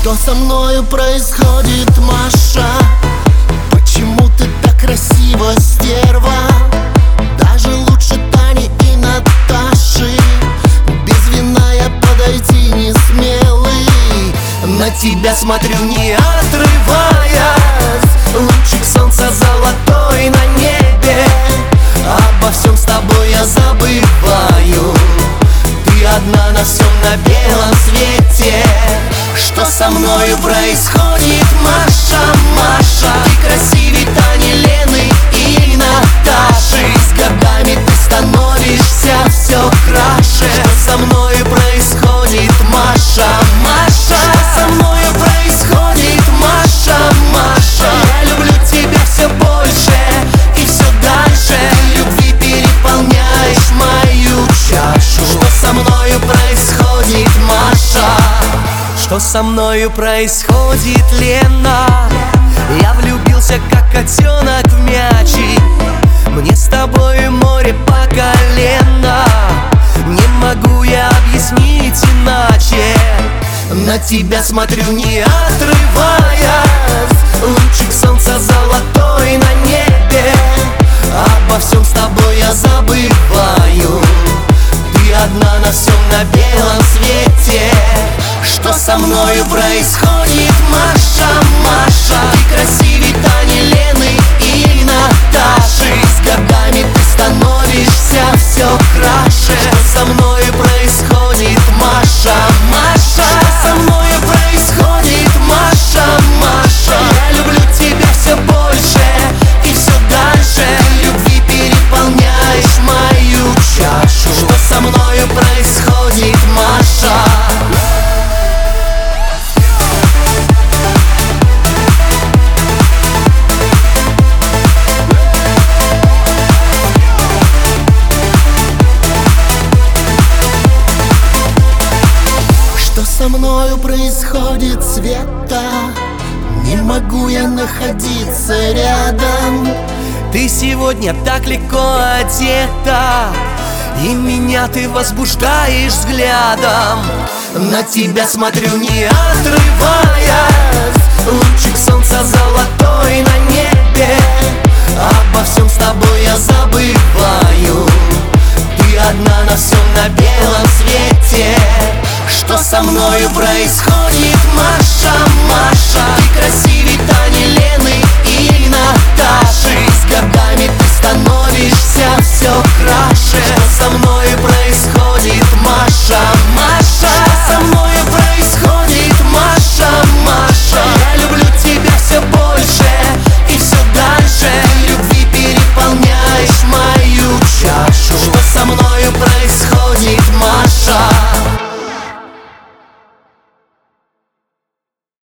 Что со мною происходит, Маша? Почему ты так красива, стерва? Даже лучше Тани и Наташи. Без вина я подойти не смелый. На тебя смотрю, не отрываясь. Лучик солнца золотой на небе. Обо всем с тобой я забываю. Ты одна на всем, на белом свете. Что со мною происходит, Маша, Маша? Ты красивее Тани, Лены и Наташи. С годами ты становишься все краше. Что со мною происходит, Маша, Маша? Что со мною происходит, Маша, Маша? Я люблю тебя все больше и все дальше. Любви переполняешь мою чашу. Что со мною происходит, Маша? Что со мною происходит, Лена? Я влюбился, как котенок в мячик. Мне с тобой море по колено. Не могу я объяснить иначе. На тебя смотрю, не отрываясь. Лучик солнца золотой на небе. Обо всем с тобой я забываю. Ты одна на всем, на белом свете. Что со мною происходит, Маша, Маша? Ты красивее Тани, Лены и Наташи. С годами ты становишься все краше. Что со мною происходит, Маша, Маша? Что со мною происходит, Маша, Маша? Я люблю тебя все больше и все дальше. Любви переполняешь мою чашу. Что со мною происходит, Маша? Что со мною происходит, Света? Не могу я находиться рядом. Ты сегодня так легко одета, и меня ты возбуждаешь взглядом. На тебя смотрю, не отрываясь. Лучик солнца золотой на небе. Обо всем с тобой я забываю. Ты одна на всем, на белом свете. Что со мною происходит, Маша, Маша? Ты красивее Тани, Лены и Наташи. С годами ты становишься